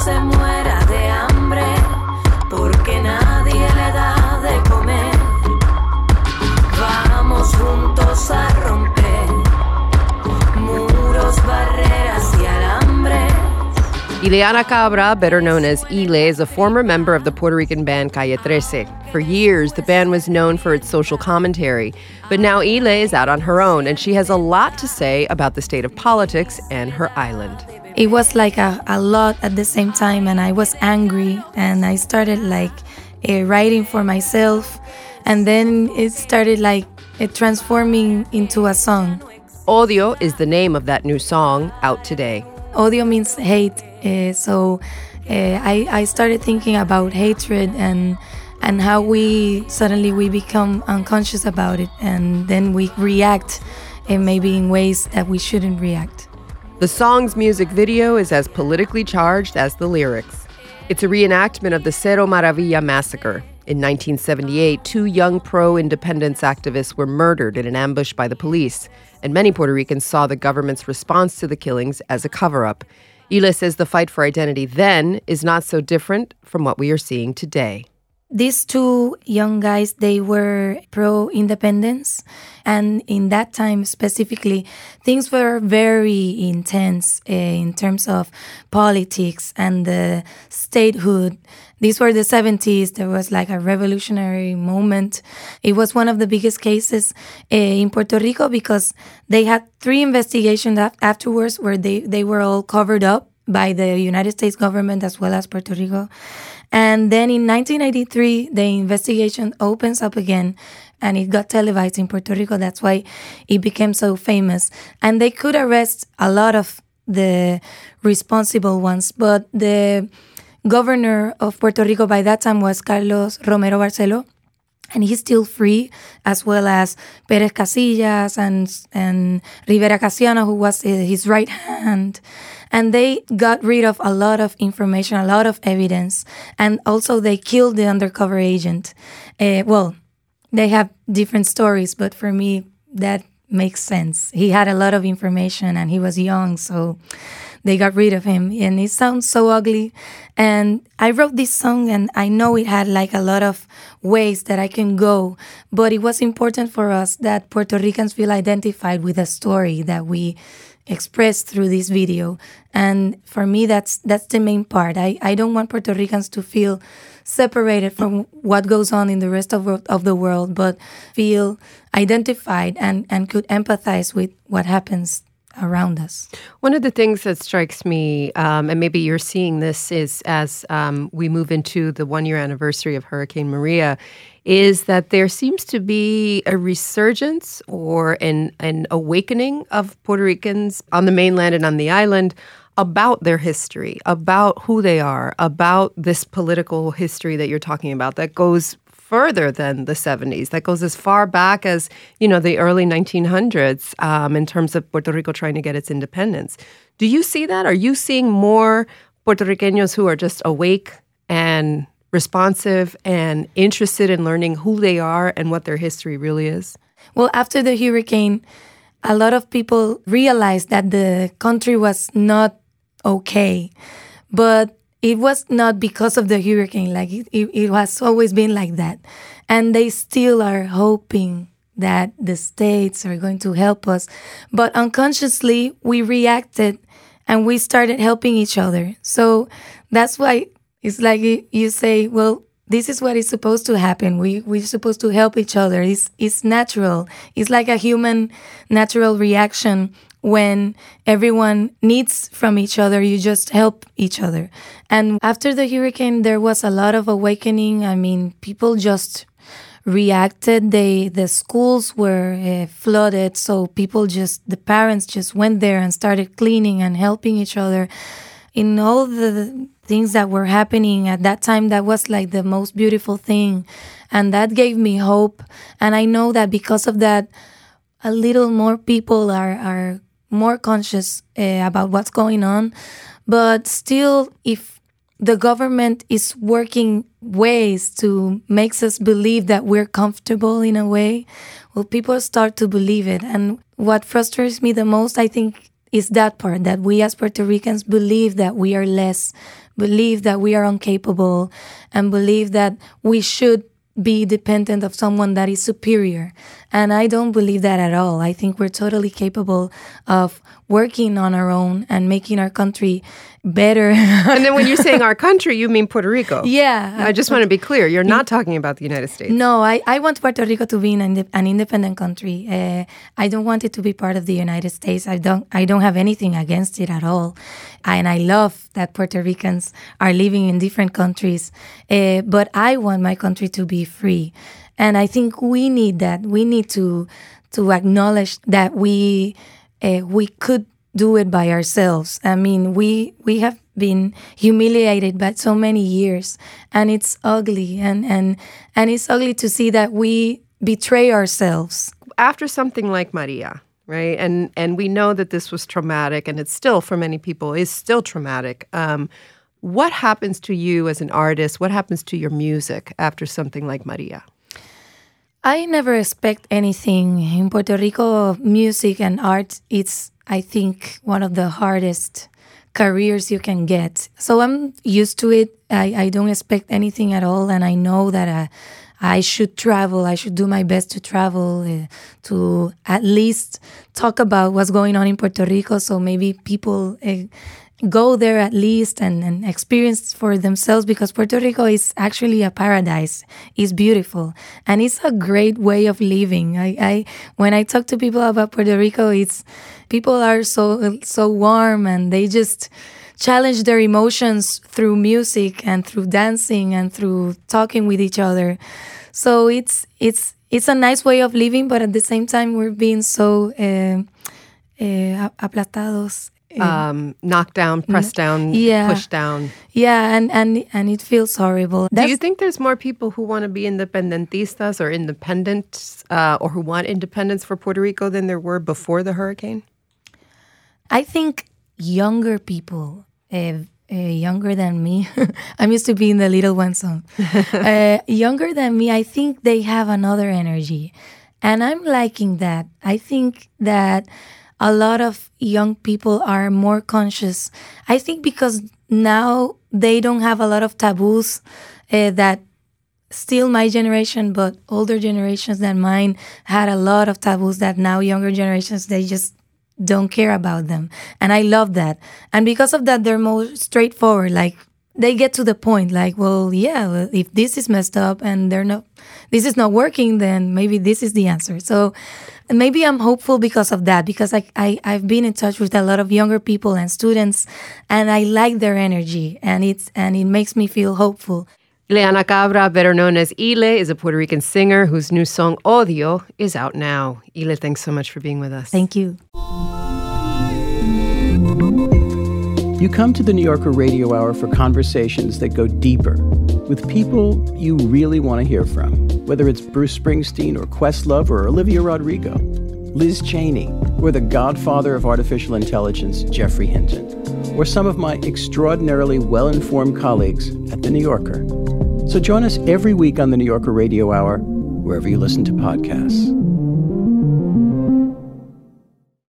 se muera de hambre, porque nadie le da de comer. Vamos juntos a romper muros, barreras y alambres. Ileana Cabra, better known as Ile, is a former member of the Puerto Rican band Calle 13. For years, the band was known for its social commentary. But now Ile is out on her own, and she has a lot to say about the state of politics and her island. It was like a lot at the same time, and I was angry, and I started writing for myself, and then it started transforming into a song. Odio is the name of that new song, out today. Odio means hate, so I started thinking about hatred and how we suddenly become unconscious about it, and then we react maybe in ways that we shouldn't react. The song's music video is as politically charged as the lyrics. It's a reenactment of the Cerro Maravilla massacre. In 1978, 2 young pro-independence activists were murdered in an ambush by the police, and many Puerto Ricans saw the government's response to the killings as a cover-up. Ile says the fight for identity then is not so different from what we are seeing today. These 2 young guys, they were pro-independence, and in that time specifically, things were very intense in terms of politics and the statehood. These were the 70s. There was a revolutionary moment. It was one of the biggest cases in Puerto Rico because they had 3 investigations afterwards where they were all covered up by the United States government as well as Puerto Rico. And then in 1983, the investigation opens up again, and it got televised in Puerto Rico. That's why it became so famous. And they could arrest a lot of the responsible ones, but the governor of Puerto Rico by that time was Carlos Romero Barceló, and he's still free, as well as Pérez Casillas and Rivera Casiano, who was his right hand. And they got rid of a lot of information, a lot of evidence. And also they killed the undercover agent. They have different stories, but for me, that makes sense. He had a lot of information and he was young, so they got rid of him. And it sounds so ugly. And I wrote this song, and I know it had a lot of ways that I can go, but it was important for us that Puerto Ricans feel identified with a story that we expressed through this video. And for me, that's the main part. I don't want Puerto Ricans to feel separated from what goes on in the rest of the world, but feel identified and could empathize with what happens around us. One of the things that strikes me, and maybe you're seeing this, is as we move into the 1-year anniversary of Hurricane Maria, is that there seems to be a resurgence or an awakening of Puerto Ricans on the mainland and on the island about their history, about who they are, about this political history that you're talking about that goes further than the 70s, that goes as far back as, the early 1900s in terms of Puerto Rico trying to get its independence. Do you see that? Are you seeing more Puerto Ricanos who are just awake and responsive and interested in learning who they are and what their history really is? Well, after the hurricane, a lot of people realized that the country was not okay. But it was not because of the hurricane. It has always been like that. And they still are hoping that the states are going to help us. But unconsciously, we reacted and we started helping each other. So that's why it's like you say, well, this is what is supposed to happen. We're supposed to help each other. It's natural. It's like a human natural reaction. When everyone needs from each other, you just help each other. And after the hurricane, there was a lot of awakening. I mean, people just reacted. The schools were flooded, so the parents just went there and started cleaning and helping each other. In all the things that were happening at that time, that was the most beautiful thing. And that gave me hope. And I know that because of that, a little more people are more conscious about what's going on. But still, if the government is working ways to make us believe that we're comfortable in a way, well, people start to believe it. And what frustrates me the most, I think, is that part, that we as Puerto Ricans believe that we are less, believe that we are incapable, and believe that we should be dependent of someone that is superior. And I don't believe that at all. I think we're totally capable of working on our own and making our country better. And then when you're saying our country, you mean Puerto Rico. Yeah. I just want to be clear. You're not talking about the United States. No, I want Puerto Rico to be an independent country. I don't want it to be part of the United States. I don't have anything against it at all. And I love that Puerto Ricans are living in different countries. But I want my country to be free. And I think we need that. We need to acknowledge that we could do it by ourselves. I mean, we have been humiliated by so many years, and it's ugly. And it's ugly to see that we betray ourselves. After something like Maria, right? And we know that this was traumatic, and it's still, for many people, is still traumatic. What happens to you as an artist? What happens to your music after something like Maria? I never expect anything. In Puerto Rico, music and art, it's, I think, one of the hardest careers you can get. So I'm used to it. I don't expect anything at all. And I know that I should travel. I should do my best to travel to at least talk about what's going on in Puerto Rico. So maybe people go there at least and experience for themselves, because Puerto Rico is actually a paradise. It's beautiful. And it's a great way of living. When I talk to people about Puerto Rico, people are so warm, and they just challenge their emotions through music and through dancing and through talking with each other. So it's a nice way of living, but at the same time, we're being so aplastados. Knocked down, pressed down, pushed down. Yeah, and it feels horrible. Do you think there's more people who want to be independentistas or independent or who want independence for Puerto Rico than there were before the hurricane? I think younger people, younger than me, I'm used to being the little one song. Younger than me, I think they have another energy. And I'm liking that. I think that a lot of young people are more conscious. I think because now they don't have a lot of taboos that still my generation, but older generations than mine had a lot of taboos that now younger generations, they just don't care about them. And I love that. And because of that, they're more straightforward. Like, they get to the point, like, well, yeah, if this is messed up and this is not working, then maybe this is the answer. So maybe I'm hopeful because of that, because I've been in touch with a lot of younger people and students, and I like their energy, and it makes me feel hopeful. Ileana Cabra, better known as Ile, is a Puerto Rican singer whose new song, Odio, is out now. Ile, thanks so much for being with us. Thank you. You come to the New Yorker Radio Hour for conversations that go deeper with people you really want to hear from, whether it's Bruce Springsteen or Questlove or Olivia Rodrigo, Liz Cheney, or the godfather of artificial intelligence, Geoffrey Hinton, or some of my extraordinarily well-informed colleagues at The New Yorker. So join us every week on the New Yorker Radio Hour, wherever you listen to podcasts.